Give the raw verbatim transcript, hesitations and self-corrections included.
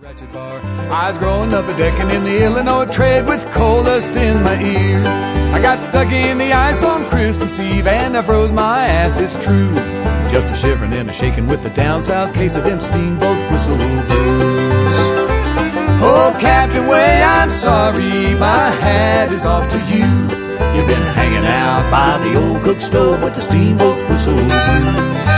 Ratchet bar. I was growing up a decking in the Illinois trade with coal dust in my ear. I got stuck in the ice on Christmas Eve and I froze my ass, it's true. Just a shivering and a shaking with the down south case of them steamboat whistle blues. Oh, Captain Way, I'm sorry, my hat is off to you. You've been hanging out by the old cook stove with the steamboat whistle blues.